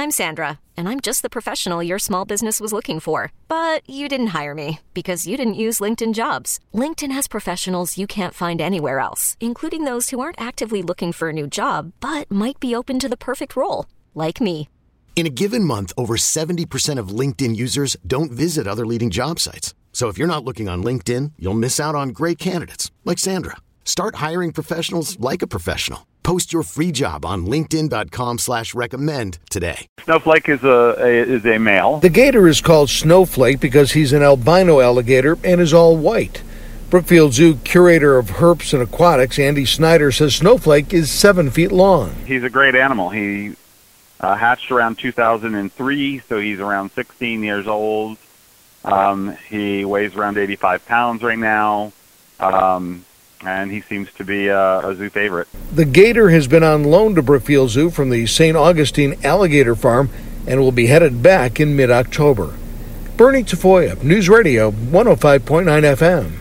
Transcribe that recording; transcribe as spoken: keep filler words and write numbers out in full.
I'm Sandra, and I'm just the professional your small business was looking for. But you didn't hire me because you didn't use LinkedIn Jobs. LinkedIn has professionals you can't find anywhere else, including those who aren't actively looking for a new job, but might be open to the perfect role, like me. In a given month, over seventy percent of LinkedIn users don't visit other leading job sites. So if you're not looking on LinkedIn, you'll miss out on great candidates like Sandra. Start hiring professionals like a professional. Post your free job on linkedin.com slash recommend today. Snowflake is a, a is a male. The gator is called Snowflake because he's an albino alligator and is all white. Brookfield Zoo curator of herps and aquatics, Andy Snyder, says Snowflake is seven feet long. He's a great animal. He uh, hatched around two thousand three, so he's around sixteen years old. Um, he weighs around eighty-five pounds right now. Um, and he seems to be a, a zoo favorite. The gator has been on loan to Brookfield Zoo from the Saint Augustine Alligator Farm and will be headed back in mid-October. Bernie Tafoya, News Radio one oh five point nine F M.